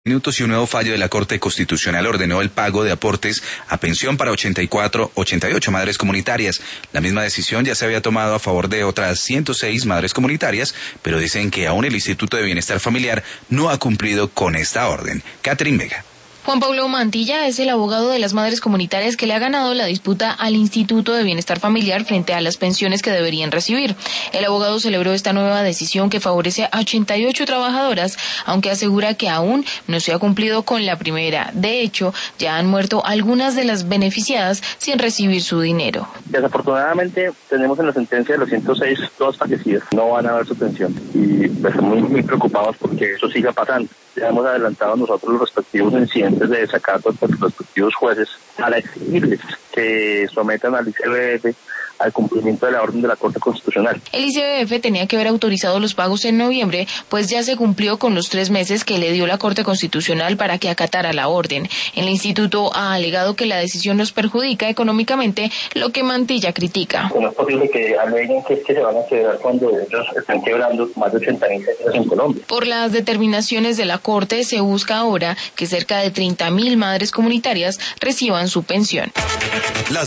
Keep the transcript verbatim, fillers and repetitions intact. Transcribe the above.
Minutos y un nuevo fallo de la Corte Constitucional ordenó el pago de aportes a pensión para ochenta y cuatro, ochenta y ocho madres comunitarias. La misma decisión ya se había tomado a favor de otras ciento seis madres comunitarias, pero dicen que aún el Instituto de Bienestar Familiar no ha cumplido con esta orden. Catherine Vega. Juan Pablo Mantilla es el abogado de las madres comunitarias que le ha ganado la disputa al Instituto de Bienestar Familiar frente a las pensiones que deberían recibir. El abogado celebró esta nueva decisión que favorece a ochenta y ocho trabajadoras, aunque asegura que aún no se ha cumplido con la primera. De hecho, ya han muerto algunas de las beneficiadas sin recibir su dinero. Desafortunadamente, tenemos en la sentencia de los ciento seis dos fallecidas. No van a ver su pensión y estamos muy, muy preocupados porque eso siga pasando. Ya hemos adelantado nosotros los respectivos incidentes de desacato por los respectivos jueces para exigirles que sometan al I C B F al cumplimiento de la orden de la Corte Constitucional. El I C B F tenía que haber autorizado los pagos en noviembre, pues ya se cumplió con los tres meses que le dio la Corte Constitucional para que acatara la orden. El instituto ha alegado que la decisión los perjudica económicamente, lo que Mantilla critica. No es posible que aleguen que es que se van a quebrar cuando ellos están quebrando más de ochenta mil centros en Colombia. Por las determinaciones de la Corte, se busca ahora que cerca de treinta mil madres comunitarias reciban su pensión. Las